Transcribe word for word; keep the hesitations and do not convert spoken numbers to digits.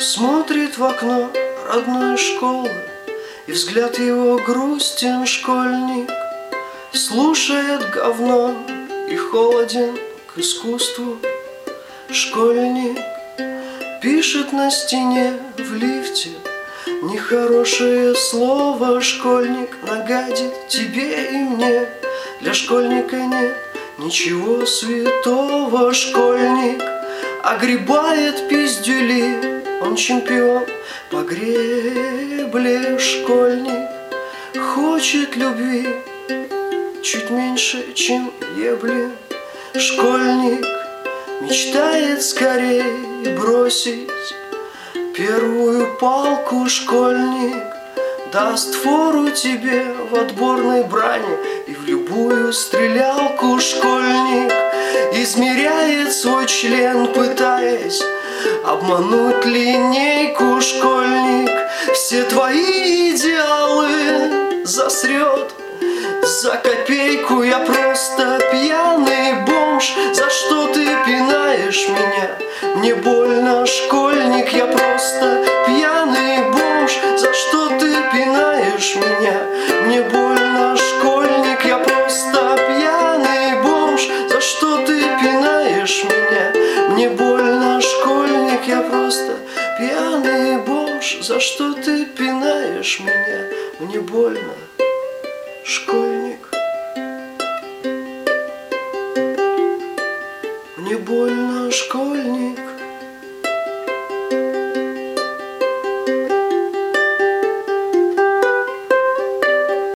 Смотрит в окно родной школы, и взгляд его грустен, школьник. Слушает говно и холоден к искусству, школьник. Пишет на стене в лифте нехорошее слово, школьник. Нагадит тебе и мне, для школьника нет ничего святого, школьник. Огребает пиздюли, он чемпион по гребле, школьник. Хочет любви чуть меньше, чем ебли, школьник. Мечтает скорее бросить первую палку, школьник. Даст фору тебе в отборной брани и в любую стрелялку, школьник. Измеряет свой член, пытаясь обмануть линейку, школьник. Все твои идеалы засрет за копейку. Я просто пьяный бомж, за что ты пинаешь меня? Мне больно, школьник, я просто пьяный бомж, за что ты пинаешь меня? Мне больно, школьник, я просто пьяный бомж, за что ты пинаешь меня? Мне больно, школьник, я просто пьяный бомж, за что ты пинаешь меня? Мне больно, школьник. Мне больно, школьник.